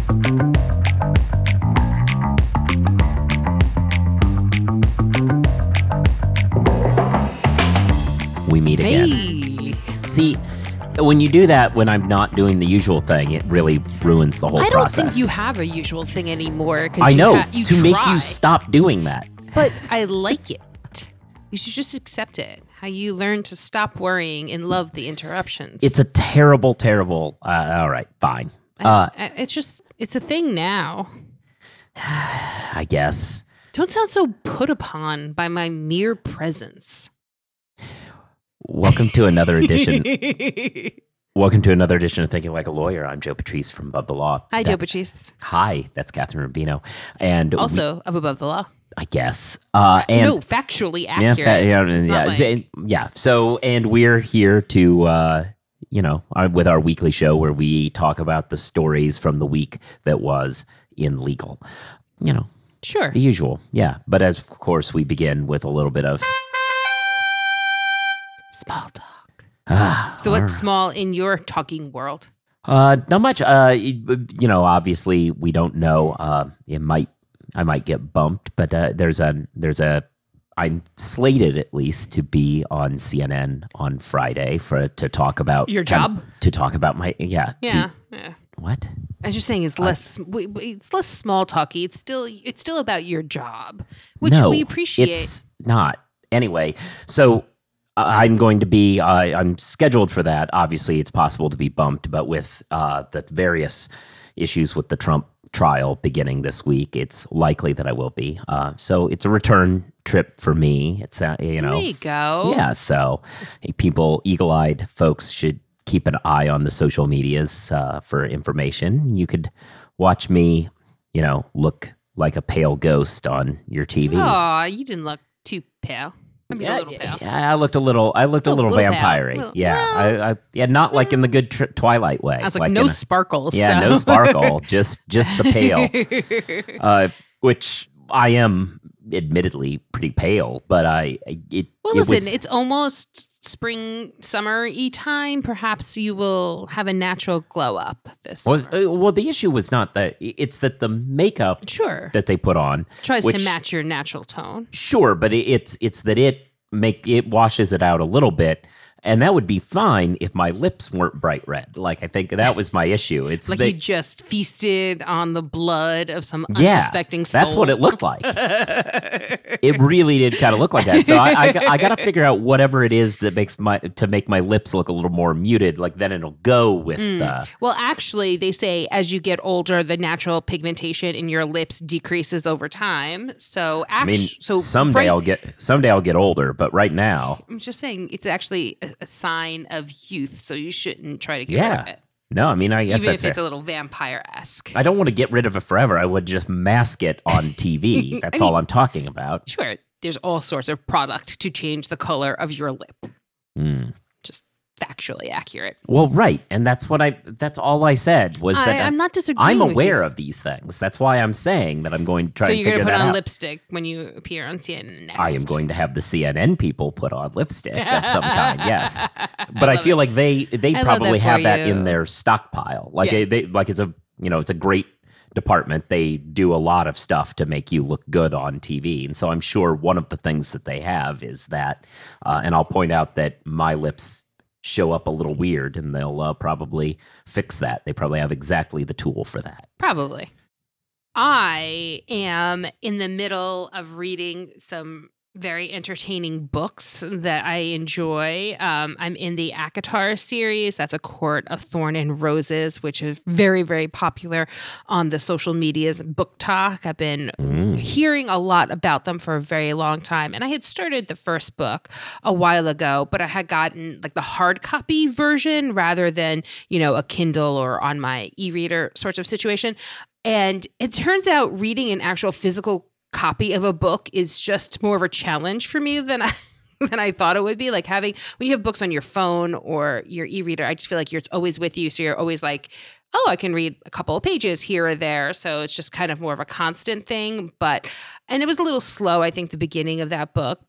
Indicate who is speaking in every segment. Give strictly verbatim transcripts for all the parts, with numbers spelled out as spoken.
Speaker 1: We meet again.
Speaker 2: Hey.
Speaker 1: See, when you do that, when I'm not doing the usual thing, it really ruins the whole
Speaker 2: I don't
Speaker 1: process.
Speaker 2: think you have a usual thing anymore. 'Cause
Speaker 1: I
Speaker 2: you
Speaker 1: know,
Speaker 2: ha- you
Speaker 1: to make
Speaker 2: try,
Speaker 1: you stop doing that.
Speaker 2: But I like it. You should just accept it. How you learn to stop worrying and love the interruptions.
Speaker 1: It's a terrible, terrible. Uh, all right, fine. Uh,
Speaker 2: I- I- it's just, it's a thing now.
Speaker 1: I guess.
Speaker 2: Don't sound so put upon by my mere presence.
Speaker 1: Welcome to another edition. Welcome to another edition of Thinking Like a Lawyer. I'm Joe Patrice from Above the Law.
Speaker 2: Hi,
Speaker 1: That-
Speaker 2: Joe Patrice.
Speaker 1: Hi, that's Catherine Rubino. And we-
Speaker 2: Also of Above the Law.
Speaker 1: I guess. Uh, and
Speaker 2: no, factually
Speaker 1: yeah,
Speaker 2: accurate.
Speaker 1: fa- yeah,
Speaker 2: It's
Speaker 1: yeah,
Speaker 2: not
Speaker 1: so-
Speaker 2: like-
Speaker 1: yeah. So, and we're here to, uh, you know, our, with our weekly show where we talk about the stories from the week that was in legal. You know,
Speaker 2: Sure.
Speaker 1: the usual. Yeah. But as of course, we begin with a little bit of.
Speaker 2: Small talk.
Speaker 1: Ah,
Speaker 2: So what's small in your talking world?
Speaker 1: Uh, not much. Uh, you you know, obviously we don't know. Uh, it might, I might get bumped, but uh, there's a, there's a, I'm slated at least to be on C N N on Friday for to talk about
Speaker 2: Your job?
Speaker 1: um, to talk about my yeah. to-
Speaker 2: Yeah. yeah.
Speaker 1: what?
Speaker 2: I was just saying it's less w- w- it's less small talky. It's still it's still about your job, which
Speaker 1: No,
Speaker 2: we appreciate.
Speaker 1: It's not. Anyway, so uh, I'm going to be. Uh, I'm scheduled for that. Obviously, it's possible to be bumped, but with uh, the various issues with the Trump trial beginning this week, it's likely that I will be. Uh, so it's a return trip for me. It's uh, you know.
Speaker 2: There you go.
Speaker 1: Yeah. So hey, people, eagle-eyed folks should keep an eye on the social medias uh, for information. You could watch me, you know, look like a pale ghost on your T V.
Speaker 2: Aw, you didn't look too pale. I mean, a little pale.
Speaker 1: Yeah, I looked a little. I looked a
Speaker 2: Oh,
Speaker 1: little,
Speaker 2: little pale.
Speaker 1: vampire-y.
Speaker 2: Little-
Speaker 1: Yeah,
Speaker 2: well,
Speaker 1: I, I, yeah, not like in the good tr- Twilight way.
Speaker 2: I was like,
Speaker 1: in
Speaker 2: no
Speaker 1: a-
Speaker 2: sparkles.
Speaker 1: yeah,
Speaker 2: so.
Speaker 1: no sparkle, just just the pale. Uh, which I am, admittedly, pretty pale, but I it.
Speaker 2: Well,
Speaker 1: it
Speaker 2: listen,
Speaker 1: was-
Speaker 2: it's almost spring, summer-y time. Perhaps you will have a natural glow up this
Speaker 1: was,
Speaker 2: summer.
Speaker 1: uh, well, the issue was not that. It's that the makeup
Speaker 2: Sure.
Speaker 1: that they put on
Speaker 2: Tries
Speaker 1: which-
Speaker 2: to match your natural tone.
Speaker 1: Sure, but it, it's it's that it make it washes it out a little bit, and that would be fine if my lips weren't bright red. Like I think that was my issue. It's
Speaker 2: Like
Speaker 1: that,
Speaker 2: you just feasted on the blood of some
Speaker 1: yeah,
Speaker 2: unsuspecting soul.
Speaker 1: that's what it looked like. It really did kind of look like that. So I I, I got to figure out whatever it is that makes my to make my lips look a little more muted. Like then it'll go with.
Speaker 2: Mm.
Speaker 1: Uh,
Speaker 2: Well, actually, they say as you get older, the natural pigmentation in your lips decreases over time. So,
Speaker 1: I
Speaker 2: actually,
Speaker 1: mean,
Speaker 2: so
Speaker 1: someday
Speaker 2: bright-
Speaker 1: I'll get someday I'll get older, but right now,
Speaker 2: I'm just saying it's actually a, a sign of youth. So you shouldn't try to get
Speaker 1: Yeah,
Speaker 2: rid of it,
Speaker 1: no. I mean, I guess
Speaker 2: even
Speaker 1: that's
Speaker 2: if it's
Speaker 1: fair.
Speaker 2: a little vampire esque.
Speaker 1: I don't want to get rid of it forever. I would just mask it on T V. That's
Speaker 2: I
Speaker 1: all
Speaker 2: mean-
Speaker 1: I'm talking about.
Speaker 2: Sure, there's all sorts of product to change the color of your lip.
Speaker 1: Mm.
Speaker 2: Just factually accurate.
Speaker 1: Well, right, and that's what I. That's all I said was
Speaker 2: I,
Speaker 1: that
Speaker 2: I'm not disagreeing.
Speaker 1: I'm
Speaker 2: with
Speaker 1: aware
Speaker 2: you.
Speaker 1: of these things. That's why I'm saying that I'm going to try
Speaker 2: So
Speaker 1: and
Speaker 2: you're
Speaker 1: figure
Speaker 2: going to put
Speaker 1: that
Speaker 2: on
Speaker 1: out.
Speaker 2: lipstick when you appear on C N N next.
Speaker 1: I am going to have the C N N people put on lipstick of some kind. Yes, but I,
Speaker 2: love
Speaker 1: feel
Speaker 2: it.
Speaker 1: like they they
Speaker 2: I love
Speaker 1: probably
Speaker 2: that for
Speaker 1: have that
Speaker 2: you.
Speaker 1: in their stockpile. Like
Speaker 2: Yeah.
Speaker 1: they, they like it's a you know it's a great department. They do a lot of stuff to make you look good on T V, and so I'm sure one of the things that they have is that. Uh, and I'll point out that my lips show up a little weird, and they'll uh, probably fix that. They probably have exactly the tool for that.
Speaker 2: Probably. I am in the middle of reading some very entertaining books that I enjoy. Um, I'm in the ACOTAR series. That's A Court of Thorn and Roses, which is very, very popular on the social medias book talk. I've been
Speaker 1: Mm.
Speaker 2: hearing a lot about them for a very long time. And I had started the first book a while ago, but I had gotten like the hard copy version rather than, you know, a Kindle or on my e-reader sorts of situation. And it turns out reading an actual physical copy of a book is just more of a challenge for me than I than I thought it would be. Like having when you have books on your phone or your e-reader, I just feel like you're always with you. So you're always like, oh, I can read a couple of pages here or there. So it's just kind of more of a constant thing. But and it was a little slow, I think, the beginning of that book. But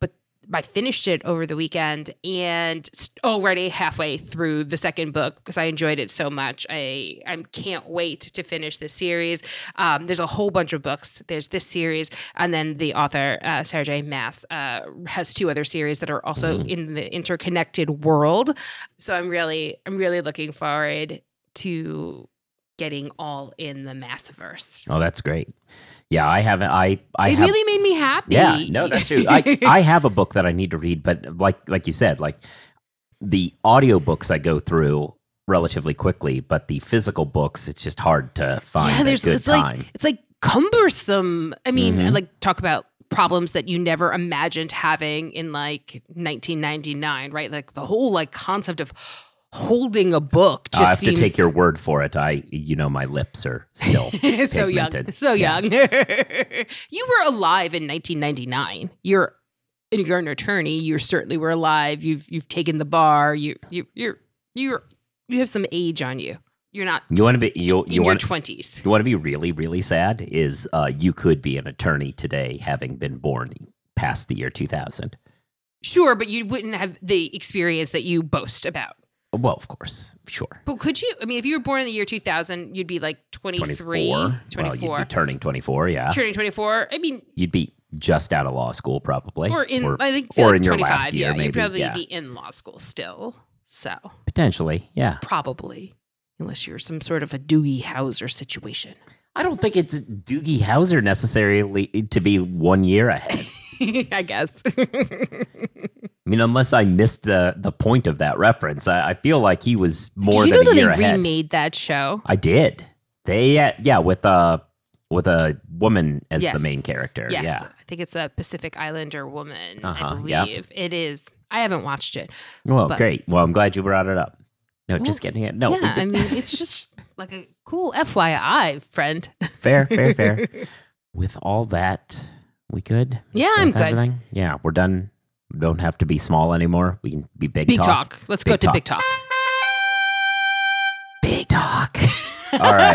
Speaker 2: I finished it over the weekend and already halfway through the second book because I enjoyed it so much. I I can't wait to finish this series. Um, there's a whole bunch of books. There's this series, and then the author uh, Sarah J. Maas uh, has two other series that are also mm-hmm. in the interconnected world. So I'm really I'm really looking forward to getting all in the Massiverse.
Speaker 1: Oh, that's great. Yeah, I haven't. I, I
Speaker 2: it
Speaker 1: have,
Speaker 2: really made me happy.
Speaker 1: Yeah, no, that's true. I, I have a book that I need to read, but like like you said, like the audiobooks I go through relatively quickly, but the physical books, it's just hard to find
Speaker 2: yeah, there's,
Speaker 1: a good
Speaker 2: it's
Speaker 1: time.
Speaker 2: Like, it's like cumbersome. I mean,
Speaker 1: Mhm.
Speaker 2: like talk about problems that you never imagined having in like nineteen ninety-nine, right? Like the whole like concept of holding a book just
Speaker 1: I have
Speaker 2: seems
Speaker 1: to take your word for it. I, you know, my lips are still
Speaker 2: so young,
Speaker 1: pigmented.
Speaker 2: so
Speaker 1: Yeah.
Speaker 2: young. You were alive in nineteen ninety-nine. You're you're an attorney. You certainly were alive. You've you've taken the bar. You you you're you're you have some age on you. You're not
Speaker 1: You want to be you
Speaker 2: in
Speaker 1: you
Speaker 2: your
Speaker 1: want
Speaker 2: twenties.
Speaker 1: you want to be really really sad is uh, you could be an attorney today having been born past the year two thousand.
Speaker 2: Sure, but you wouldn't have the experience that you boast about.
Speaker 1: Well, of course, sure.
Speaker 2: But could you? I mean, if you were born in the year two thousand, you'd be like twenty-three,
Speaker 1: twenty-four.
Speaker 2: twenty-four.
Speaker 1: Well, you'd be turning twenty-four, yeah.
Speaker 2: Turning twenty-four. I mean,
Speaker 1: You'd be just out of law school, probably.
Speaker 2: or in,
Speaker 1: or,
Speaker 2: I think,
Speaker 1: or
Speaker 2: like
Speaker 1: in your
Speaker 2: twenty-five.
Speaker 1: last year,
Speaker 2: yeah,
Speaker 1: maybe.
Speaker 2: you'd probably
Speaker 1: yeah.
Speaker 2: be in law school still. So,
Speaker 1: Potentially, yeah.
Speaker 2: probably, unless you're some sort of a Doogie Howser situation.
Speaker 1: I don't think it's Doogie Howser necessarily to be one year ahead.
Speaker 2: I guess.
Speaker 1: I mean, unless I missed the the point of that reference, I, I feel like he was more
Speaker 2: Did you
Speaker 1: than
Speaker 2: know
Speaker 1: a
Speaker 2: that
Speaker 1: year
Speaker 2: they
Speaker 1: ahead.
Speaker 2: remade that show?
Speaker 1: I did. They, uh, yeah, with a with a woman as
Speaker 2: Yes.
Speaker 1: the main character.
Speaker 2: Yes,
Speaker 1: Yeah.
Speaker 2: I think it's a Pacific Islander woman. I
Speaker 1: Uh-huh,
Speaker 2: believe
Speaker 1: yeah.
Speaker 2: it is. I haven't watched it.
Speaker 1: Well,
Speaker 2: But-
Speaker 1: great. Well, I'm glad you brought it up. No,
Speaker 2: Well,
Speaker 1: just kidding. No,
Speaker 2: yeah,
Speaker 1: it-
Speaker 2: I mean, it's just like a cool F Y I, friend.
Speaker 1: fair, fair, fair. With all that, we good?
Speaker 2: Yeah,
Speaker 1: With
Speaker 2: I'm good.
Speaker 1: everything? Yeah, we're done. We don't have to be small anymore. We can be big,
Speaker 2: Big
Speaker 1: talk.
Speaker 2: talk. Let's
Speaker 1: Big
Speaker 2: go to
Speaker 1: talk.
Speaker 2: big talk.
Speaker 1: Big talk. All right.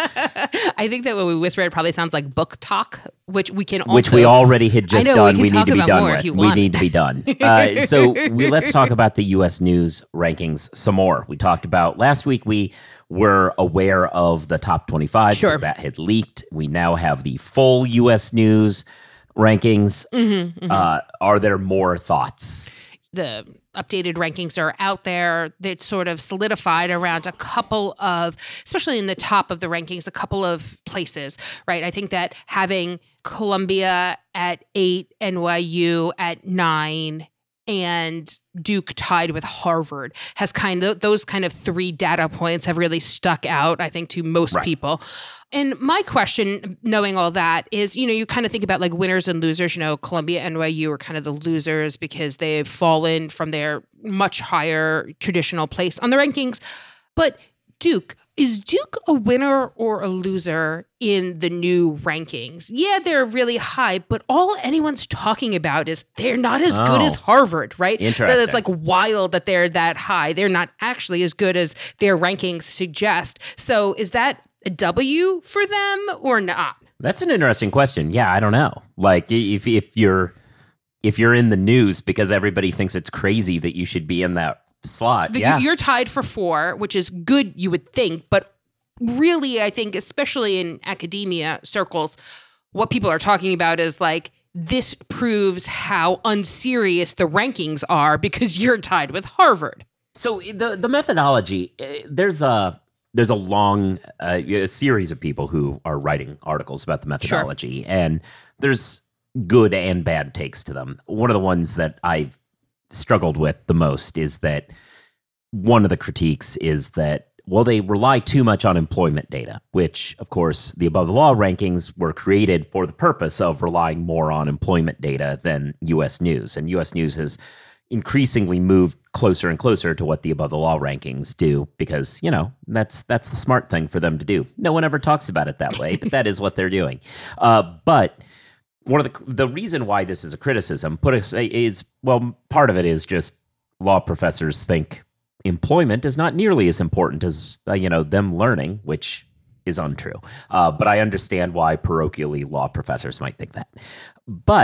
Speaker 2: I think that when we whisper, it probably sounds like book talk, which we can also.
Speaker 1: Which we already had just
Speaker 2: I know, we
Speaker 1: done.
Speaker 2: can
Speaker 1: We,
Speaker 2: talk
Speaker 1: need to be
Speaker 2: about
Speaker 1: done
Speaker 2: more if
Speaker 1: with.
Speaker 2: you
Speaker 1: We
Speaker 2: want.
Speaker 1: need to be done. Uh, so we, let's talk about the U S News rankings some more. We talked about last week. We were aware of the top twenty-five
Speaker 2: Sure.
Speaker 1: because that had leaked. We now have the full U S News rankings.
Speaker 2: Mhm, mhm.
Speaker 1: Uh, are there more thoughts?
Speaker 2: The updated rankings are out there. They're sort of solidified around a couple of, especially in the top of the rankings, a couple of places, right? I think that having Columbia at eight, N Y U at nine, and Duke tied with Harvard has kind of, those kind of three data points have really stuck out, I think, to most
Speaker 1: Right.
Speaker 2: people. And my question, knowing all that, is, you know, you kind of think about like winners and losers. You know, Columbia, N Y U are kind of the losers because they've fallen from their much higher traditional place on the rankings. But Duke, is Duke a winner or a loser in the new rankings? Yeah, they're really high, but all anyone's talking about is they're not as good
Speaker 1: Oh.
Speaker 2: as Harvard, right?
Speaker 1: Interesting.
Speaker 2: That it's like wild that they're that high. They're not actually as good as their rankings suggest. So is that a W for them or not?
Speaker 1: That's an interesting question. Yeah, I don't know. Like if if you're if you're in the news because everybody thinks it's crazy that you should be in that slot.
Speaker 2: But
Speaker 1: yeah.
Speaker 2: you- You're tied for four, which is good, you would think. But really, I think, especially in academia circles, what people are talking about is like, this proves how unserious the rankings are because you're tied with Harvard.
Speaker 1: So the the methodology, eh, there's a there's a long uh, a series of people who are writing articles about the methodology, and there's good and bad takes to them. One of the ones that I've struggled with the most is that one of the critiques is that, well, they rely too much on employment data, which, of course, the above the law rankings were created for the purpose of relying more on employment data than U S News. And U S News has increasingly moved closer and closer to what the above the law rankings do because, you know, that's that's the smart thing for them to do. No one ever talks about it that way, but that is what they're doing. Uh, but one of the the reason why this is a criticism put us is, well, part of it is just law professors think employment is not nearly as important as uh, you know them learning, which is untrue. Uh, but I understand why parochially law professors might think that. But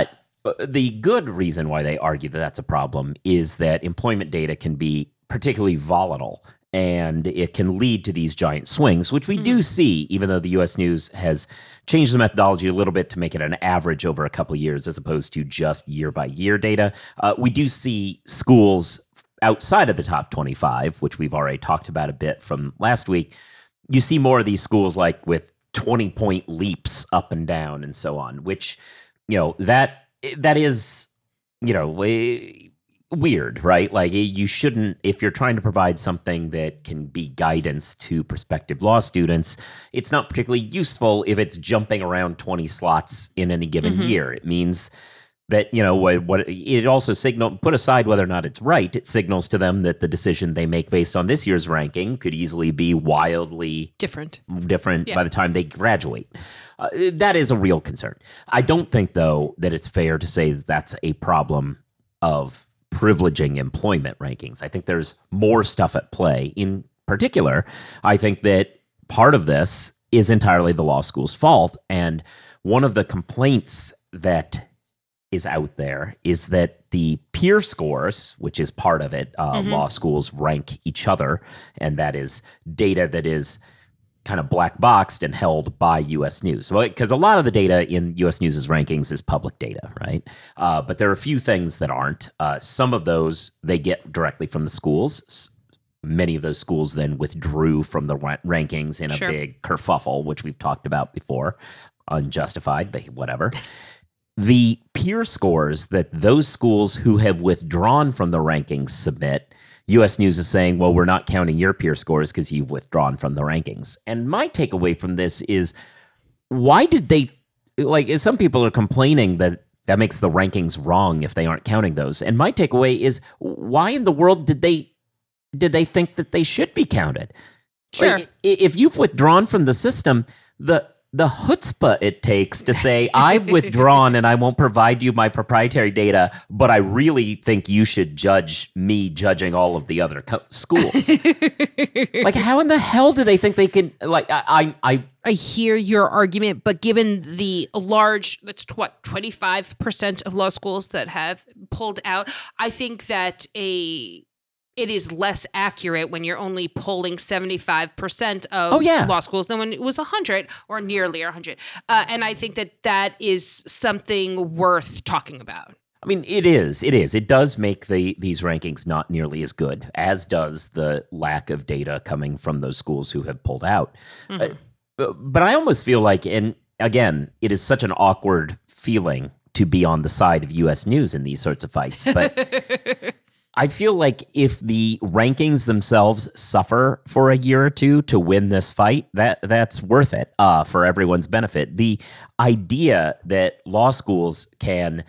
Speaker 1: Uh, The good reason why they argue that that's a problem is that employment data can be particularly volatile and it can lead to these giant swings, which we do
Speaker 2: Mhm.
Speaker 1: see, even though the U S News has changed the methodology a little bit to make it an average over a couple of years as opposed to just year by year data. Uh, we do see schools outside of the top twenty-five, which we've already talked about a bit from last week. You see more of these schools like with twenty point leaps up and down and so on, which, you know, that that is, you know, eh, weird, right? Like eh, you shouldn't, if you're trying to provide something that can be guidance to prospective law students, it's not particularly useful if it's jumping around twenty slots in any given
Speaker 2: Mhm.
Speaker 1: year. It means that, you know, what, what it also signal, put aside whether or not it's right, it signals to them that the decision they make based on this year's ranking could easily be wildly
Speaker 2: Different.
Speaker 1: different
Speaker 2: Yeah.
Speaker 1: by the time they graduate. Uh, that is a real concern. I don't think, though, that it's fair to say that that's a problem of privileging employment rankings. I think there's more stuff at play. In particular, I think that part of this is entirely the law school's fault. And one of the complaints that is out there is that the peer scores, which is part of it, uh,
Speaker 2: Mhm.
Speaker 1: law schools rank each other, and that is data that is kind of black boxed and held by U S News. Because a lot of the data in U S News's rankings is public data, right? Uh, but there are a few things that aren't. Uh, some of those they get directly from the schools. S- Many of those schools then withdrew from the ra- rankings in a
Speaker 2: Sure.
Speaker 1: big kerfuffle, which we've talked about before. Unjustified, but whatever. The peer scores that those schools who have withdrawn from the rankings submit, U S News is saying, well, we're not counting your peer scores because you've withdrawn from the rankings. And my takeaway from this is, why did they, like, some people are complaining that that makes the rankings wrong if they aren't counting those. And my takeaway is, why in the world did they did they think that they should be counted?
Speaker 2: Sure.
Speaker 1: Like, i- if you've withdrawn from the system, the the chutzpah it takes to say, I've withdrawn and I won't provide you my proprietary data, but I really think you should judge me judging all of the other co- schools. Like, how in the hell do they think they can, like, I, I, I
Speaker 2: I hear your argument, but given the large, that's tw- what, twenty-five percent of law schools that have pulled out, I think that a it is less accurate when you're only polling seventy-five percent of
Speaker 1: Oh, yeah.
Speaker 2: law schools than when it was one hundred or nearly one hundred. Uh, and I think that that is something worth talking about.
Speaker 1: I mean, it is. It is. It does make the these rankings not nearly as good, as does the lack of data coming from those schools who have pulled out.
Speaker 2: Mhm.
Speaker 1: Uh, but I almost feel like, and again, it is such an awkward feeling to be on the side of U S News in these sorts of fights. But I feel like if the rankings themselves suffer for a year or two to win this fight, that that's worth it uh, for everyone's benefit. The idea that law schools can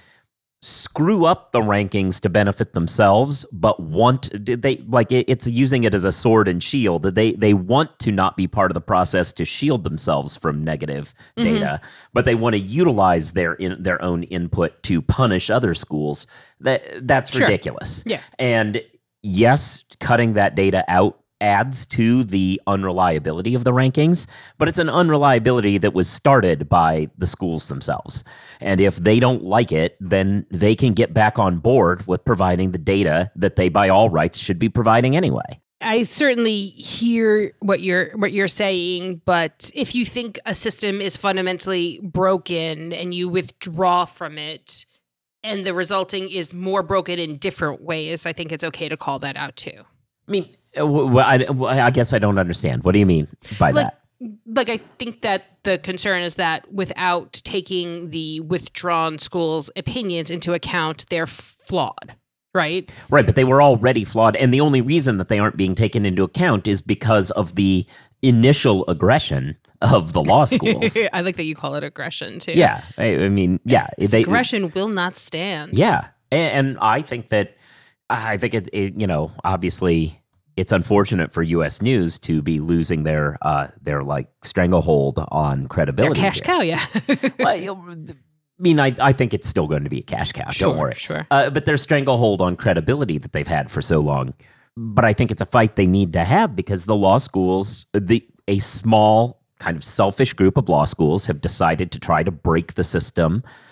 Speaker 1: screw up the rankings to benefit themselves, but want did they like it, it's using it as a sword and shield. They they want to not be part of the process to shield themselves from negative
Speaker 2: Mhm.
Speaker 1: data, but they want to utilize their in their own input to punish other schools. That that's
Speaker 2: Sure.
Speaker 1: ridiculous.
Speaker 2: Yeah.
Speaker 1: And yes, cutting that data out adds to the unreliability of the rankings, but it's an unreliability that was started by the schools themselves. And if they don't like it, then they can get back on board with providing the data that they by all rights should be providing anyway.
Speaker 2: I certainly hear what you're what you're saying, but if you think a system is fundamentally broken and you withdraw from it and the resulting is more broken in different ways, I think it's okay to call that out too.
Speaker 1: I mean, uh, w- w- I, w- I guess I don't understand. What do you mean by
Speaker 2: Like
Speaker 1: that?
Speaker 2: like I think that the concern is that without taking the withdrawn schools' opinions into account, they're flawed, right?
Speaker 1: Right, but they were already flawed. And the only reason that they aren't being taken into account is because of the initial aggression of the law schools.
Speaker 2: I like that you call it aggression too.
Speaker 1: Yeah. I, I mean, yeah.
Speaker 2: This
Speaker 1: they-
Speaker 2: aggression will not stand.
Speaker 1: Yeah. And, and I think that, I think it, it, you know, obviously it's unfortunate for U S News to be losing their, uh, their like stranglehold on
Speaker 2: They're
Speaker 1: credibility.
Speaker 2: cash
Speaker 1: here.
Speaker 2: cow, yeah.
Speaker 1: Well, you know, I mean, I, I think it's still going to be a cash cow.
Speaker 2: Sure,
Speaker 1: Don't worry.
Speaker 2: sure.
Speaker 1: Uh, but their stranglehold on credibility that they've had for so long. But I think it's a fight they need to have because the law schools, the a small kind of selfish group of law schools have decided to try to break the system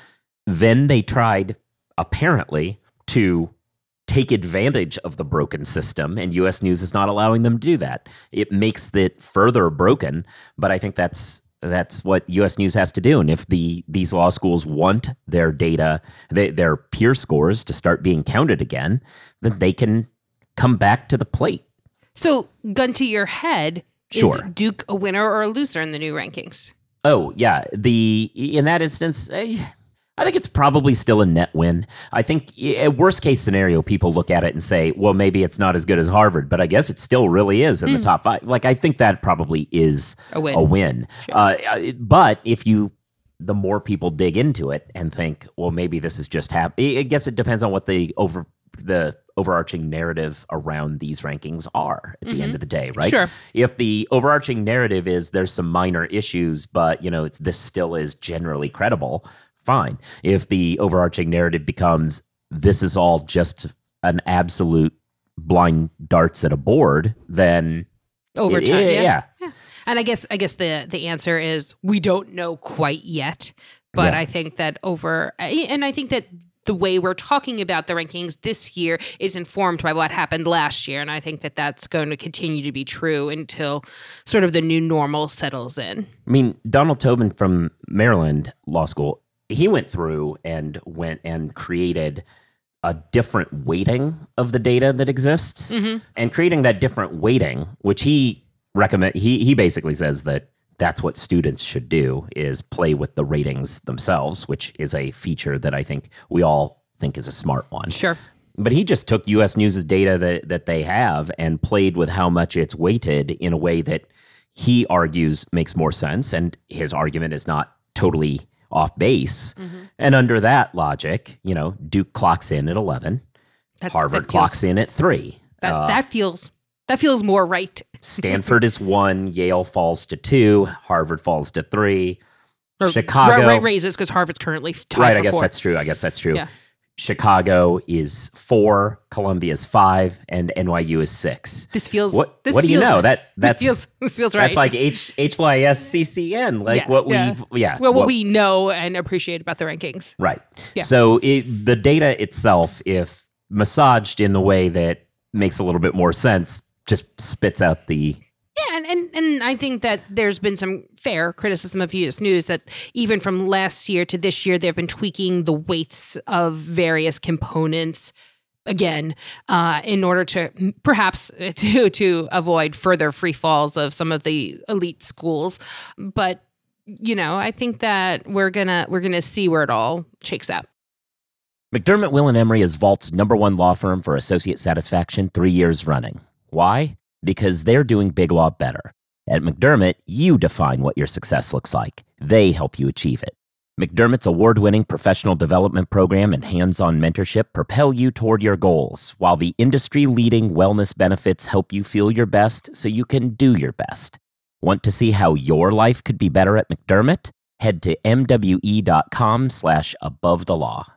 Speaker 1: Then they tried, apparently, to take advantage of the broken system, and U S News is not allowing them to do that. It makes it further broken, but I think that's that's what U S News has to do. And if the these law schools want their data, they, their peer scores to start being counted again, then they can come back to the plate.
Speaker 2: So, gun to your head,
Speaker 1: Sure.
Speaker 2: is Duke a winner or a loser in the new rankings?
Speaker 1: Oh, yeah. The in that instance, eh, I think it's probably still a net win. I think at worst case scenario, people look at it and say, well, maybe it's not as good as Harvard, but I guess it still really is in mm. the top five. Like, I think that probably is
Speaker 2: a win.
Speaker 1: A win.
Speaker 2: Sure.
Speaker 1: Uh, but if you, the more people dig into it and think, well, maybe this is just happening. I guess it depends on what the over the overarching narrative around these rankings are at mm-hmm. the end of the day, right?
Speaker 2: Sure.
Speaker 1: If the overarching narrative is there's some minor issues, but you know it's, this still is generally credible, fine. If the overarching narrative becomes this is all just an absolute blind darts at a board, then
Speaker 2: over
Speaker 1: it,
Speaker 2: time,
Speaker 1: it,
Speaker 2: yeah.
Speaker 1: yeah.
Speaker 2: yeah. And I guess I guess the the answer is we don't know quite yet, but
Speaker 1: yeah.
Speaker 2: I think that over and I think that the way we're talking about the rankings this year is informed by what happened last year, and I think that that's going to continue to be true until sort of the new normal settles in.
Speaker 1: I mean, Donald Tobin from Maryland Law School, he went through and went and created a different weighting of the data that exists,
Speaker 2: mm-hmm.
Speaker 1: and creating that different weighting, which he recommend he he basically says that that's what students should do, is play with the ratings themselves, which is a feature that I think we all think is a smart one.
Speaker 2: Sure.
Speaker 1: But he just took U S News' data that, that they have and played with how much it's weighted in a way that he argues makes more sense. And his argument is not totally off base. Mm-hmm. And under that logic, you know, Duke clocks in at eleven. That's, Harvard feels, clocks in at three.
Speaker 2: That, uh, that feels... That feels more right.
Speaker 1: Stanford is one. Yale falls to two. Harvard falls to three.
Speaker 2: Or,
Speaker 1: Chicago
Speaker 2: right, raises because Harvard's currently tied
Speaker 1: right.
Speaker 2: for
Speaker 1: I guess
Speaker 2: four.
Speaker 1: that's true. I guess that's true.
Speaker 2: Yeah.
Speaker 1: Chicago is four. Columbia is five, and N Y U is six.
Speaker 2: This feels.
Speaker 1: What?
Speaker 2: This
Speaker 1: what do
Speaker 2: feels,
Speaker 1: you know? That that's
Speaker 2: this feels, this feels right.
Speaker 1: That's like H H Y S C C N. Like
Speaker 2: yeah,
Speaker 1: what
Speaker 2: yeah.
Speaker 1: we yeah.
Speaker 2: Well, what,
Speaker 1: what
Speaker 2: we know and appreciate about the rankings.
Speaker 1: Right.
Speaker 2: Yeah.
Speaker 1: So it, the data itself, if massaged in the way that makes a little bit more sense, just spits out the...
Speaker 2: Yeah, and, and, and I think that there's been some fair criticism of U S News that even from last year to this year, they've been tweaking the weights of various components, again, uh, in order to perhaps to, to avoid further free falls of some of the elite schools. But, you know, I think that we're gonna we're gonna see where it all shakes out.
Speaker 1: McDermott, Will and Emery is Vault's number one law firm for associate satisfaction three years running. Why? Because they're doing big law better. At McDermott, you define what your success looks like. They help you achieve it. McDermott's award-winning professional development program and hands-on mentorship propel you toward your goals, while the industry-leading wellness benefits help you feel your best so you can do your best. Want to see how your life could be better at McDermott? Head to mwe.com slash above the law.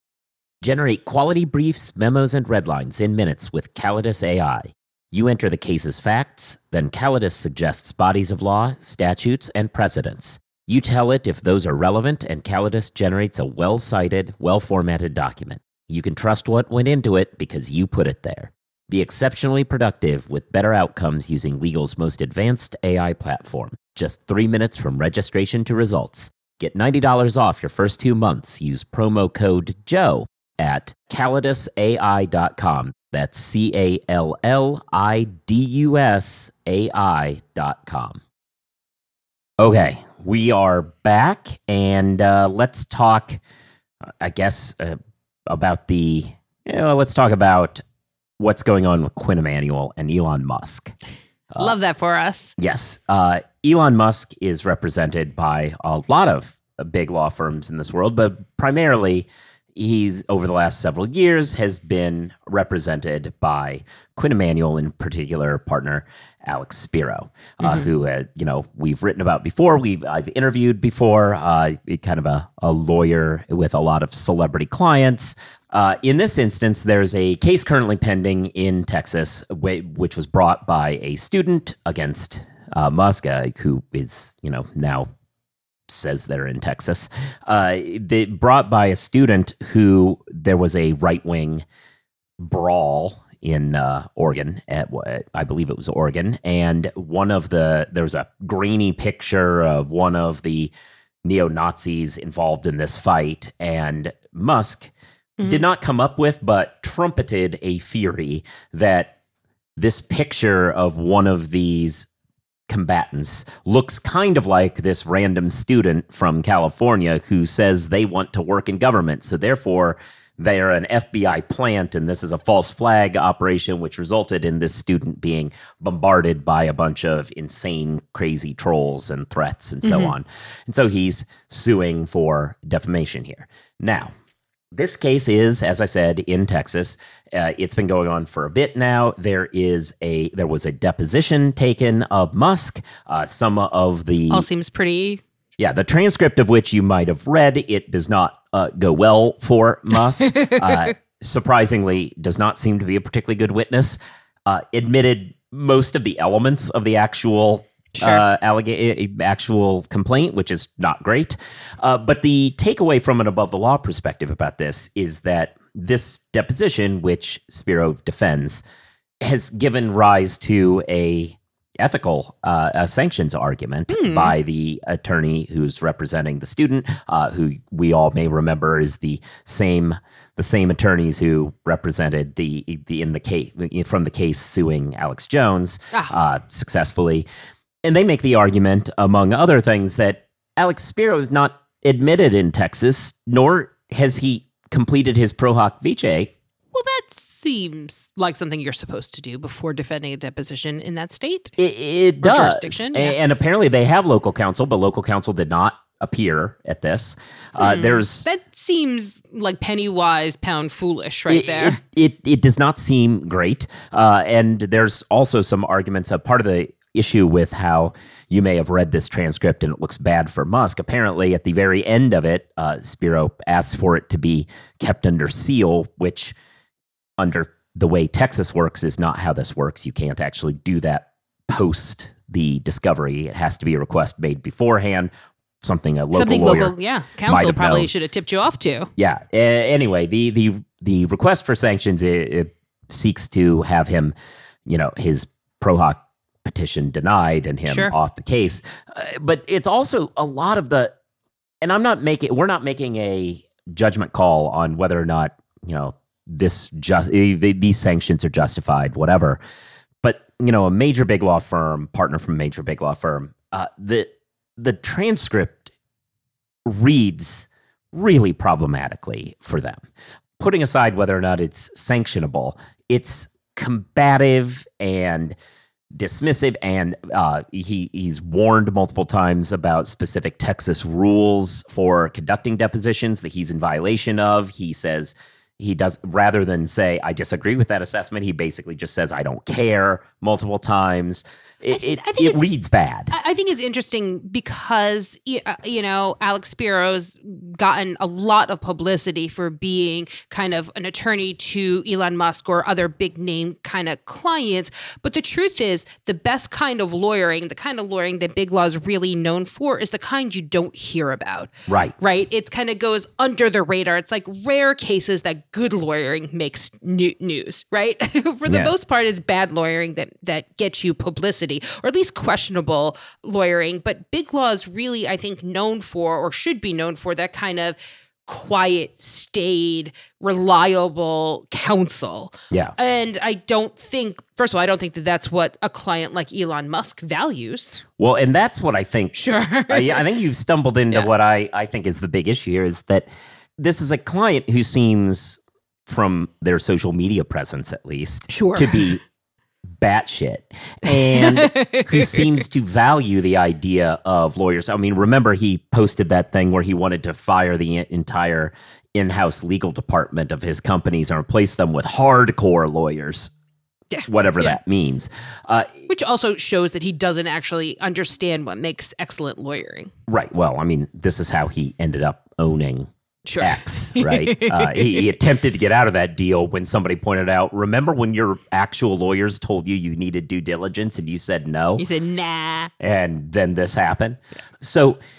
Speaker 1: Generate quality briefs, memos, and redlines in minutes with Calidus A I. You enter the case's facts, then Calidus suggests bodies of law, statutes, and precedents. You tell it if those are relevant, and Calidus generates a well-cited, well-formatted document. You can trust what went into it because you put it there. Be exceptionally productive with better outcomes using legal's most advanced A I platform. Just three minutes from registration to results. Get ninety dollars off your first two months. Use promo code Joe at calidus A I dot com. That's C A L L I D U S A I dot com. Okay, we are back, and uh, let's talk, I guess, uh, about the, you know, let's talk about what's going on with Quinn Emanuel and Elon Musk.
Speaker 2: Uh, Love that for us.
Speaker 1: Yes. Uh, Elon Musk is represented by a lot of big law firms in this world, but primarily he's, over the last several years, has been represented by Quinn Emanuel, in particular, partner Alex Spiro, uh, mm-hmm. who, uh, you know, we've written about before. We've I've interviewed before, uh, kind of a, a lawyer with a lot of celebrity clients. Uh, in this instance, there's a case currently pending in Texas, which was brought by a student against uh, Musk, uh, who is, you know, now says they're in Texas. Uh, they brought by a student who there was a right-wing brawl in uh, Oregon, at I believe it was Oregon, and one of the there was a grainy picture of one of the neo-Nazis involved in this fight, and Musk mm-hmm. did not come up with, but trumpeted a theory that this picture of one of these combatants looks kind of like this random student from California who says they want to work in government, so therefore they're an F B I plant, and this is a false flag operation, which resulted in this student being bombarded by a bunch of insane, crazy trolls and threats and so mm-hmm. on. And so he's suing for defamation here. Now, this case is, as I said, in Texas. Uh, it's been going on for a bit now. There is a there was a deposition taken of Musk. Uh, some of the
Speaker 2: all seems pretty.
Speaker 1: Yeah, the transcript of which you might have read, it does not uh, go well for Musk. uh, surprisingly, does not seem to be a particularly good witness. Uh, admitted most of the elements of the actual
Speaker 2: sure.
Speaker 1: uh, allega- actual complaint, which is not great. Uh, but the takeaway from an above the law perspective about this is that this deposition, which Spiro defends, has given rise to a ethical uh, a sanctions argument mm. by the attorney who's representing the student, uh, who we all may remember is the same the same attorneys who represented the the in the case from the case suing Alex Jones ah. uh, successfully, and they make the argument, among other things, that Alex Spiro is not admitted in Texas, nor has he completed his pro hoc vitae.
Speaker 2: Well, that seems like something you're supposed to do before defending a deposition in that state.
Speaker 1: It, it does.
Speaker 2: Jurisdiction.
Speaker 1: A-
Speaker 2: yeah.
Speaker 1: And apparently they have local counsel, but local counsel did not appear at this. Uh,
Speaker 2: mm,
Speaker 1: there's
Speaker 2: That seems like penny wise, pound foolish right
Speaker 1: it,
Speaker 2: there.
Speaker 1: It, it, it does not seem great. Uh, and there's also some arguments of part of the issue with how you may have read this transcript and it looks bad for Musk. Apparently, at the very end of it, uh, Spiro asks for it to be kept under seal, which under the way Texas works is not how this works. You can't actually do that post the discovery. It has to be a request made beforehand, something a local
Speaker 2: Something
Speaker 1: lawyer
Speaker 2: local, yeah. Counsel probably
Speaker 1: known.
Speaker 2: should have tipped you off to.
Speaker 1: Yeah. Uh, anyway, the the the request for sanctions it, it seeks to have him, you know, his pro hoc petition denied and him
Speaker 2: sure.
Speaker 1: off the case. Uh, but it's also a lot of the, and I'm not making, we're not making a judgment call on whether or not, you know, this just these sanctions are justified, whatever. But you know, a major big law firm, partner from a major big law firm, uh, the the transcript reads really problematically for them. Putting aside whether or not it's sanctionable, it's combative and dismissive, and uh, he he's warned multiple times about specific Texas rules for conducting depositions that he's in violation of. He says. He does, rather than say, I disagree with that assessment, he basically just says, I don't care multiple times. It, it, it reads bad.
Speaker 2: I think it's interesting because, you know, Alex Spiro's gotten a lot of publicity for being kind of an attorney to Elon Musk or other big name kind of clients. But the truth is, the best kind of lawyering, the kind of lawyering that Big Law is really known for, is the kind you don't hear about.
Speaker 1: Right.
Speaker 2: Right. It kind of goes under the radar. It's like rare cases that good lawyering makes new- news, right? For the
Speaker 1: yeah.
Speaker 2: most part, it's bad lawyering that, that gets you publicity. Or at least questionable lawyering. But Big Law is really, I think, known for, or should be known for, that kind of quiet, staid, reliable counsel.
Speaker 1: Yeah.
Speaker 2: And I don't think, first of all, I don't think that that's what a client like Elon Musk values.
Speaker 1: Well, and that's what I think.
Speaker 2: Sure.
Speaker 1: uh, yeah, I think you've stumbled into
Speaker 2: yeah.
Speaker 1: what I, I think is the big issue here, is that this is a client who seems, from their social media presence at least,
Speaker 2: sure.
Speaker 1: to be batshit, and who seems to value the idea of lawyers. I mean, remember he posted that thing where he wanted to fire the entire in-house legal department of his companies and replace them with hardcore lawyers,
Speaker 2: yeah.
Speaker 1: whatever
Speaker 2: yeah.
Speaker 1: that means. Uh,
Speaker 2: Which also shows that he doesn't actually understand what makes excellent lawyering.
Speaker 1: Right. Well, I mean, this is how he ended up owning
Speaker 2: Sure.
Speaker 1: X, right? uh, he, he attempted to get out of that deal when somebody pointed out, remember when your actual lawyers told you you needed due diligence and you said no?
Speaker 2: He said, nah.
Speaker 1: And then this happened. Yeah. So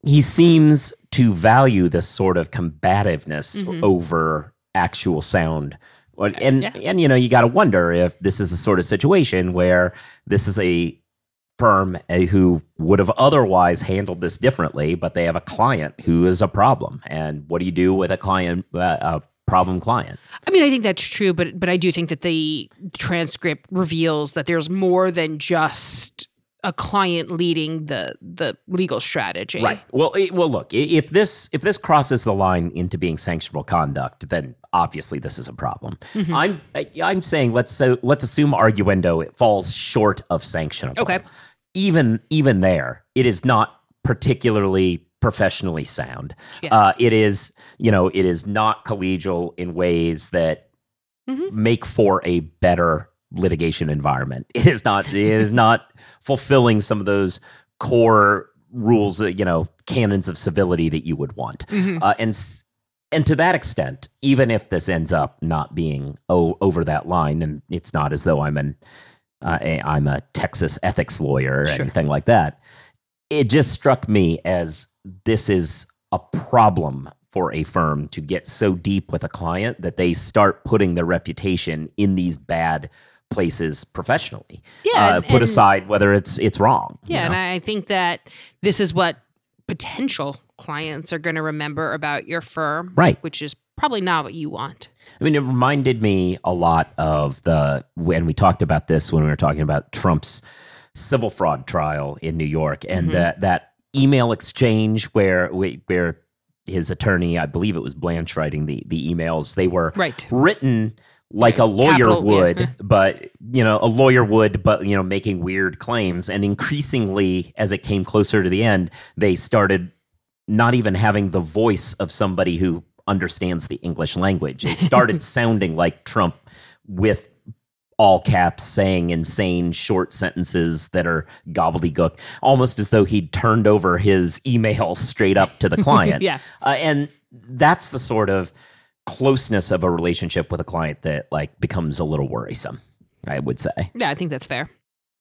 Speaker 1: he seems to value this sort of combativeness
Speaker 2: Mhm.
Speaker 1: over actual sound. Well, And,
Speaker 2: Yeah.
Speaker 1: and you know, you got to wonder if this is a sort of situation where this is a firm uh, who would have otherwise handled this differently, but they have a client who is a problem. And what do you do with a client, uh, a problem client?
Speaker 2: I mean, I think that's true, but but I do think that the transcript reveals that there's more than just a client leading the the legal strategy.
Speaker 1: Right. Well, it, well, look, i- if this if this crosses the line into being sanctionable conduct, then obviously this is a problem.
Speaker 2: Mhm.
Speaker 1: I'm I- I'm saying let's so let's assume arguendo it falls short of sanctionable.
Speaker 2: Okay.
Speaker 1: Even even there, it is not particularly professionally sound.
Speaker 2: Yeah.
Speaker 1: Uh, it is you know it is not collegial in ways that
Speaker 2: Mhm.
Speaker 1: make for a better litigation environment. It is not. It is not fulfilling some of those core rules, uh, you know, canons of civility that you would want.
Speaker 2: Mhm.
Speaker 1: Uh, and s- and to that extent, even if this ends up not being o- over that line, and it's not as though I'm an uh, a, I'm a Texas ethics lawyer or
Speaker 2: Sure.
Speaker 1: anything like that, it just struck me as this is a problem for a firm to get so deep with a client that they start putting their reputation in these bad places professionally.
Speaker 2: Yeah,
Speaker 1: uh,
Speaker 2: and-
Speaker 1: put
Speaker 2: and-
Speaker 1: aside whether it's it's wrong. you
Speaker 2: Yeah, and
Speaker 1: know?
Speaker 2: I think that this is what potential clients are going to remember about your firm,
Speaker 1: Right.
Speaker 2: Which is probably not what you want.
Speaker 1: I mean, it reminded me a lot of the when we talked about this when we were talking about Trump's civil fraud trial in New York, and
Speaker 2: Mhm.
Speaker 1: that that email exchange where we, where his attorney, I believe it was Blanche, writing the the emails. They were
Speaker 2: Right.
Speaker 1: written like a
Speaker 2: Right.
Speaker 1: lawyer
Speaker 2: Capital, yeah.
Speaker 1: would, but you know, a lawyer would, but you know, making weird claims. And increasingly, as it came closer to the end, they started not even having the voice of somebody who understands the English language. They started sounding like Trump with all caps saying insane short sentences that are gobbledygook, almost as though he'd turned over his email straight up to the client.
Speaker 2: Yeah.
Speaker 1: Uh, and that's the sort of closeness of a relationship with a client that like becomes a little worrisome, I would say.
Speaker 2: Yeah, I think that's fair.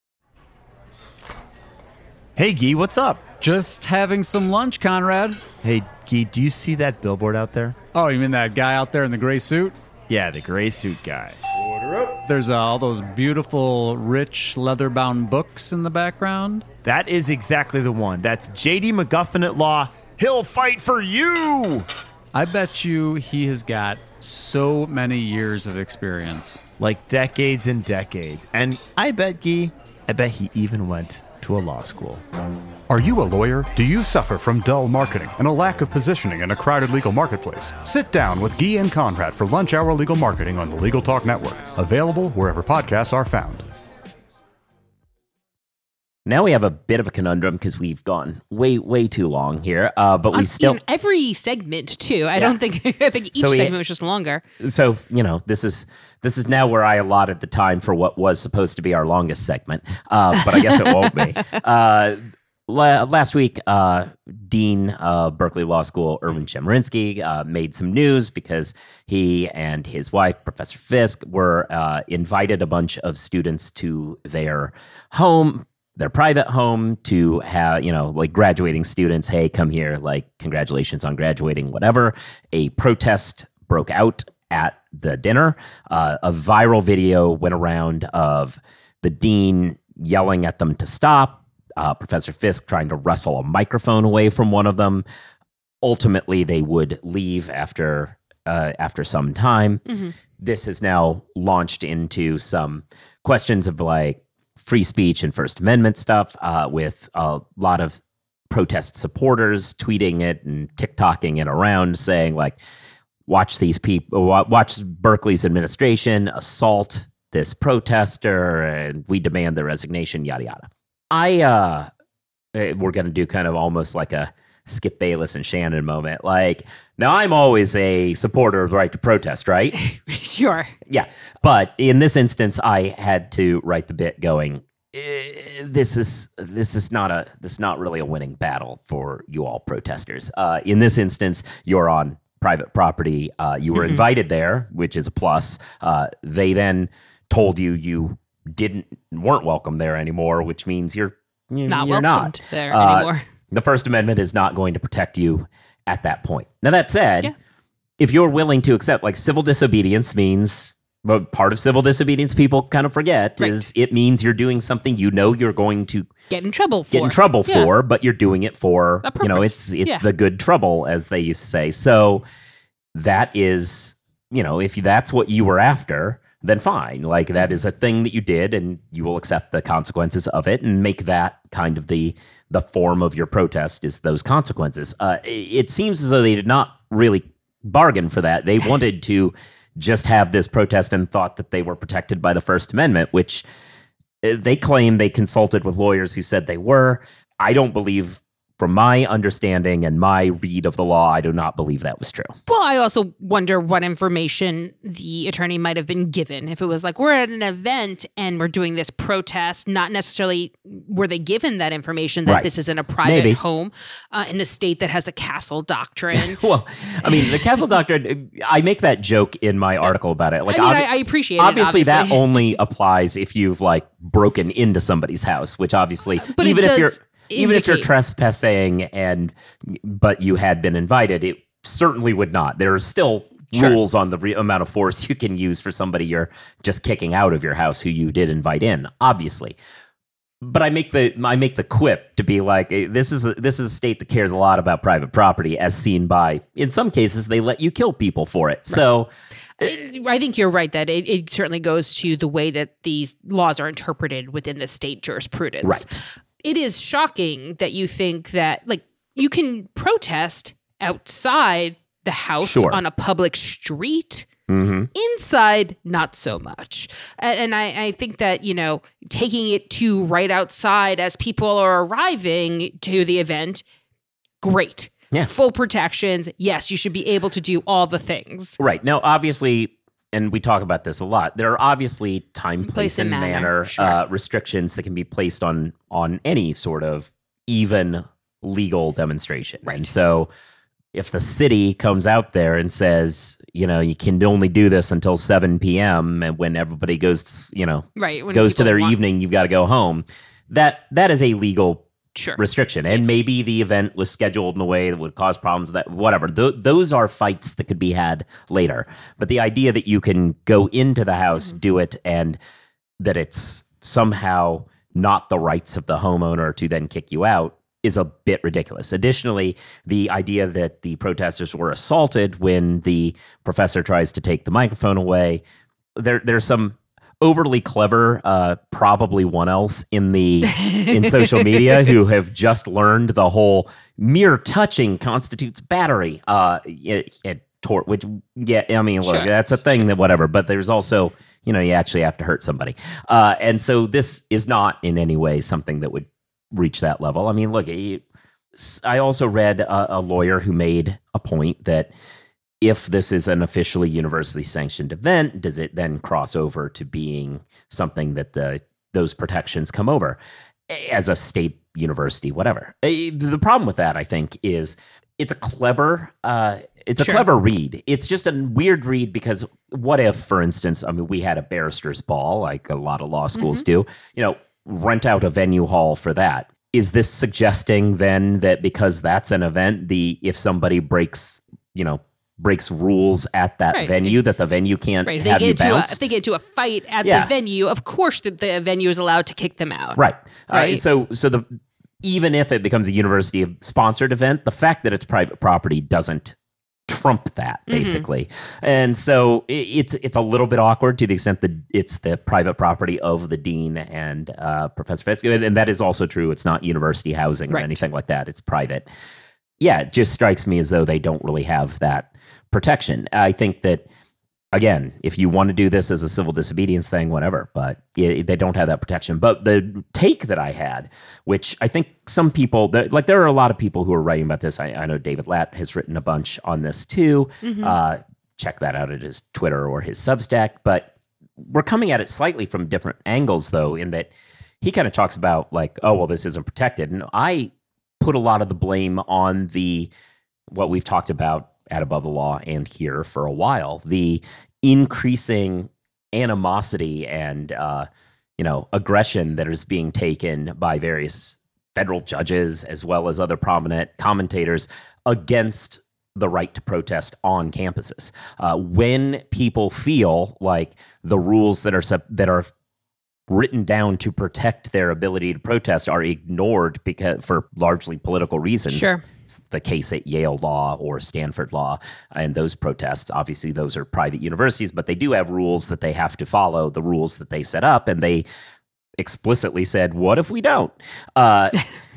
Speaker 3: Hey, Guy, what's up?
Speaker 4: Just having some lunch, Conrad.
Speaker 3: Hey, Guy, do you see that billboard out there?
Speaker 4: Oh, you mean that guy out there in the gray suit?
Speaker 3: Yeah, the gray suit guy.
Speaker 4: There's uh, all those beautiful, rich, leather-bound books in the background.
Speaker 3: That is exactly the one. That's J D McGuffin at law. He'll fight for you!
Speaker 4: I bet you he has got so many years of experience.
Speaker 3: Like decades and decades. And I bet, Guy, I bet he even went to a law school.
Speaker 5: Are you a lawyer? Do you suffer from dull marketing and a lack of positioning in a crowded legal marketplace? Sit down with Guy and Conrad for Lunch Hour Legal Marketing on the Legal Talk Network. Available wherever podcasts are found.
Speaker 1: Now we have a bit of a conundrum because we've gone way, way too long here, uh, but we
Speaker 2: On-
Speaker 1: still...
Speaker 2: in every segment too. I don't think I think each
Speaker 1: So we-
Speaker 2: segment was just longer.
Speaker 1: So, you know, this is this is now where I allotted the time for what was supposed to be our longest segment, uh, but I guess it won't be. Uh, la- last week, uh, Dean of Berkeley Law School, Erwin Chemerinsky, uh, made some news because he and his wife, Professor Fisk, were uh, invited a bunch of students to their home, their private home, to have, you know, like graduating students, hey, come here, like, congratulations on graduating, whatever. A protest broke out at the dinner. Uh, a viral video went around of the dean yelling at them to stop, uh, Professor Fisk trying to wrestle a microphone away from one of them. Ultimately, they would leave after uh, after some time.
Speaker 2: Mhm.
Speaker 1: This has now launched into some questions of like free speech and First Amendment stuff, uh, with a lot of protest supporters tweeting it and TikToking it around, saying like, watch these people, watch Berkeley's administration assault this protester, and we demand their resignation, yada, yada. I, uh, eh, we're going to do kind of almost like a Skip Bayless and Shannon moment. Like, now I'm always a supporter of the right to protest, right?
Speaker 2: Sure.
Speaker 1: Yeah. But in this instance, I had to write the bit going, eh, this is this is not a this is not really a winning battle for you all protesters. Uh, in this instance, you're on private property. Uh, you were
Speaker 2: Mhm.
Speaker 1: invited there, which is a plus. Uh, they then told you you didn't weren't welcome there anymore, which means you're you-
Speaker 2: Not
Speaker 1: you're
Speaker 2: welcomed
Speaker 1: not.
Speaker 2: there
Speaker 1: Uh,
Speaker 2: anymore.
Speaker 1: The First Amendment is not going to protect you at that point. Now, that said,
Speaker 2: Yeah.
Speaker 1: if you're willing to accept, like, civil disobedience means, well, part of civil disobedience people kind of forget
Speaker 2: Right.
Speaker 1: is it means you're doing something you know you're going to
Speaker 2: Get in trouble for.
Speaker 1: get in trouble
Speaker 2: Yeah.
Speaker 1: for, but you're doing it for,
Speaker 2: A
Speaker 1: you know,
Speaker 2: purpose.
Speaker 1: it's it's
Speaker 2: Yeah.
Speaker 1: the good trouble, as they used to say. So that is, you know, if that's what you were after, then fine. Like, that is a thing that you did, and you will accept the consequences of it and make that kind of the the form of your protest is those consequences. Uh, it, it seems as though they did not really bargain for that. They wanted to just have this protest and thought that they were protected by the First Amendment, which uh, they claim they consulted with lawyers who said they were. I don't believe, from my understanding and my read of the law, I do not believe that was true.
Speaker 2: Well, I also wonder what information the attorney might have been given. If it was like, we're at an event and we're doing this protest, not necessarily were they given that information that
Speaker 1: Right.
Speaker 2: this is in a private
Speaker 1: Maybe.
Speaker 2: home uh, in a state that has a castle doctrine.
Speaker 1: Well, I mean, the Castle Doctrine, I make that joke in my article about it. Like,
Speaker 2: I mean,
Speaker 1: obvi-
Speaker 2: I, I appreciate
Speaker 1: obviously,
Speaker 2: it. Obviously,
Speaker 1: that only applies if you've, like, broken into somebody's house, which obviously,
Speaker 2: But it
Speaker 1: even if
Speaker 2: does
Speaker 1: you're even if you're
Speaker 2: indicate-
Speaker 1: trespassing and but you had been invited, it certainly would not. There are still
Speaker 2: Sure.
Speaker 1: rules on the re- amount of force you can use for somebody you're just kicking out of your house who you did invite in, obviously. But I make the I make the quip to be like, eh, this is a, this is a state that cares a lot about private property, as seen by, in some cases, they let you kill people for it. So
Speaker 2: I think you're right that it, it certainly goes to the way that these laws are interpreted within the state jurisprudence.
Speaker 1: Right.
Speaker 2: It is shocking that you think that, like, you can protest outside the house
Speaker 1: Sure.
Speaker 2: on a public street.
Speaker 1: mhm.
Speaker 2: Inside, not so much. A- And I, I think that, you know, taking it to right outside as people are arriving to the event, great.
Speaker 1: Yeah.
Speaker 2: Full protections. Yes, you should be able to do all the things.
Speaker 1: Right. Now, obviously, and we talk about this a lot, there are obviously time, place,
Speaker 2: Place
Speaker 1: and
Speaker 2: and
Speaker 1: manner,
Speaker 2: manner, sure.
Speaker 1: uh, restrictions that can be placed on on any sort of even legal demonstration.
Speaker 2: Right.
Speaker 1: And so if the city comes out there and says, you know, you can only do this until seven p.m. and when everybody goes, to, you know,
Speaker 2: Right. when
Speaker 1: goes to
Speaker 2: people
Speaker 1: their
Speaker 2: want-
Speaker 1: evening, you've got to go home. That that is a legal
Speaker 2: Sure.
Speaker 1: restriction. And
Speaker 2: Yes.
Speaker 1: maybe the event was scheduled in a way that would cause problems, that whatever. Th- those are fights that could be had later. But the idea that you can go into the house,
Speaker 2: Mm-hmm.
Speaker 1: do it, and that it's somehow not the rights of the homeowner to then kick you out is a bit ridiculous. Additionally, the idea that the protesters were assaulted when the professor tries to take the microphone away, there there's some overly clever, uh, probably one else in the in social media who have just learned the whole mere touching constitutes battery. Uh, it, it tor- which yeah, I mean, look,
Speaker 2: Sure.
Speaker 1: that's a thing that whatever. But there's also, you know, you actually have to hurt somebody, uh, and so this is not in any way something that would reach that level. I mean, look, it, I also read a, a lawyer who made a point that if this is an officially university sanctioned event, does it then cross over to being something that the those protections come over as a state university, whatever? Eh, The problem with that, I think, is it's a clever uh, it's a
Speaker 2: Sure.
Speaker 1: clever read. It's just a weird read because what if, for instance, I mean, we had a barrister's ball, like a lot of law schools do, you know, rent out a venue hall for that. Is this suggesting then that because that's an event, the if somebody breaks, you know, breaks rules at that
Speaker 2: Right.
Speaker 1: venue, that the venue can't
Speaker 2: Right. If they
Speaker 1: have you
Speaker 2: get to a,
Speaker 1: bounced?
Speaker 2: if they get to a fight at
Speaker 1: Yeah.
Speaker 2: the venue, of course the, the venue is allowed to kick them out.
Speaker 1: Right. Uh,
Speaker 2: Right.
Speaker 1: so so the even if it becomes a university sponsored event, the fact that it's private property doesn't trump that,
Speaker 2: Mm-hmm.
Speaker 1: basically. And so it, it's it's a little bit awkward to the extent that it's the private property of the dean and uh, Professor Fisk, and that is also true. It's not university housing or
Speaker 2: Right.
Speaker 1: anything like that. It's private. Yeah, it just strikes me as though they don't really have that protection. I think that, again, if you want to do this as a civil disobedience thing, whatever, but yeah, they don't have that protection. But the take that I had, which I think some people, that- like there are a lot of people who are writing about this. I, I know David Latt has written a bunch on this too.
Speaker 2: Mhm.
Speaker 1: Uh, check that out at his Twitter or his Substack. But we're coming at it slightly from different angles, though, in that he kind of talks about like, oh, well, this isn't protected. And I put a lot of the blame on the, what we've talked about at Above the Law and here for a while, the increasing animosity and, uh, you know, aggression that is being taken by various federal judges as well as other prominent commentators against the right to protest on campuses. Uh, when people feel like the rules that are sub- that are written down to protect their ability to protest are ignored because for largely political reasons.
Speaker 2: Sure.
Speaker 1: It's the case at Yale Law or Stanford Law and those protests. Obviously, those are private universities, but they do have rules that they have to follow, the rules that they set up, and they explicitly said, "What if we don't?" Uh,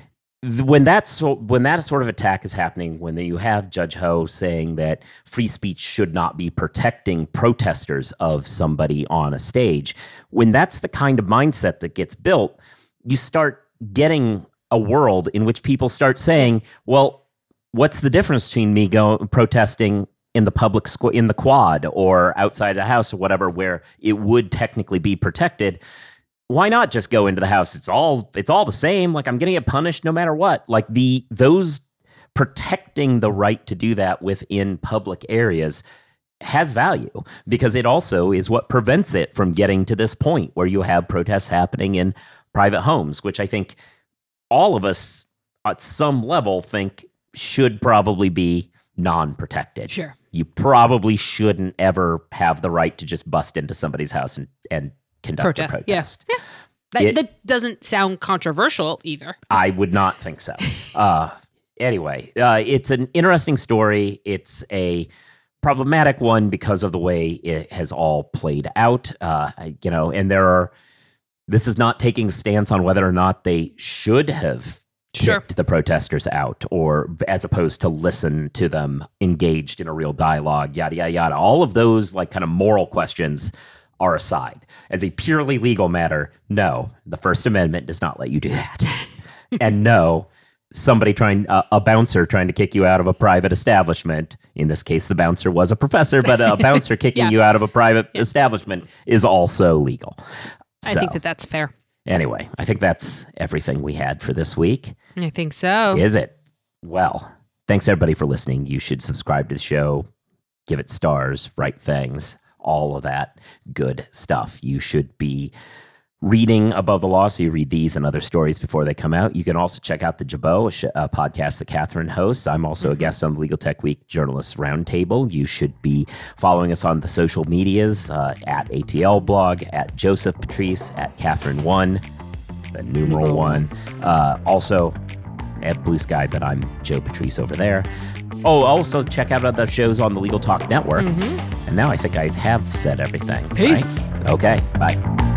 Speaker 1: when that's when that sort of attack is happening, when you have Judge Ho saying that free speech should not be protecting protesters of somebody on a stage, when that's the kind of mindset that gets built, you start getting a world in which people start saying, "Well, what's the difference between me going protesting in the public squ- in the quad or outside the house or whatever, where it would technically be protected? Why not just go into the house? It's all it's all the same. Like, I'm going to get punished no matter what." Like the those protecting the right to do that within public areas has value because it also is what prevents it from getting to this point where you have protests happening in private homes, which I think all of us at some level think should probably be non-protected.
Speaker 2: Sure.
Speaker 1: You probably shouldn't ever have the right to just bust into somebody's house and, and conduct
Speaker 2: Protest.
Speaker 1: a protest.
Speaker 2: Yeah. Yeah. That,
Speaker 1: It-
Speaker 2: that doesn't sound controversial either.
Speaker 1: I would not think so. Uh, anyway, uh, it's an interesting story. It's a problematic one because of the way it has all played out. Uh, I- you know, and there are. This is not taking a stance on whether or not they should have
Speaker 2: Sure.
Speaker 1: kicked the protesters out, or as opposed to listen to them engaged in a real dialogue. Yada yada yada. All of those like kind of moral questions are aside. As a purely legal matter, no, the First Amendment does not let you do that. And no, somebody trying, uh, a bouncer trying to kick you out of a private establishment, in this case, the bouncer was a professor, but a bouncer kicking
Speaker 2: Yeah.
Speaker 1: you out of a private
Speaker 2: Yeah.
Speaker 1: establishment is also legal.
Speaker 2: I
Speaker 1: So,
Speaker 2: think that that's fair.
Speaker 1: anyway, I think that's everything we had for this week.
Speaker 2: I think so.
Speaker 1: Is it? Well, thanks everybody for listening. You should subscribe to the show, give it stars, write things, all of that good stuff. You should be reading Above the Law, so you read these and other stories before they come out. You can also check out the Jabot, a, sh- a podcast that Catherine hosts. I'm also mm-hmm. a guest on the Legal Tech Week Journalists Roundtable. You should be following us on the social medias, uh, at A T L Blog, at Joseph Patrice, at Catherine one, the numeral one. Uh, also at Blue Sky, but I'm Joe Patrice over there. Oh, also check out other shows on the Legal Talk Network. Mm-hmm. And now I think I have said everything.
Speaker 2: Peace.
Speaker 1: Right? Okay, bye.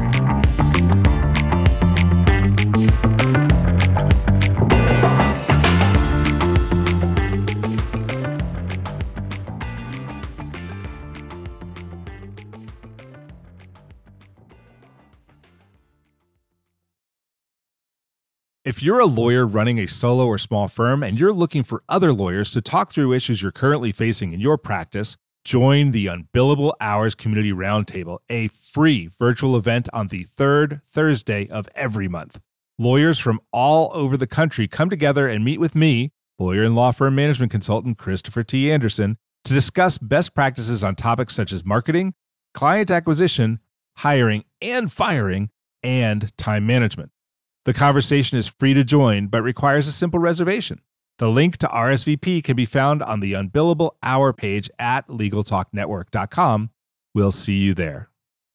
Speaker 6: If you're a lawyer running a solo or small firm and you're looking for other lawyers to talk through issues you're currently facing in your practice, join the Unbillable Hours Community Roundtable, a free virtual event on the third Thursday of every month. Lawyers from all over the country come together and meet with me, lawyer and law firm management consultant Christopher T. Anderson, to discuss best practices on topics such as marketing, client acquisition, hiring and firing, and time management. The conversation is free to join, but requires a simple reservation. The link to R S V P can be found on the Unbillable Hour page at legal talk network dot com. We'll see you there.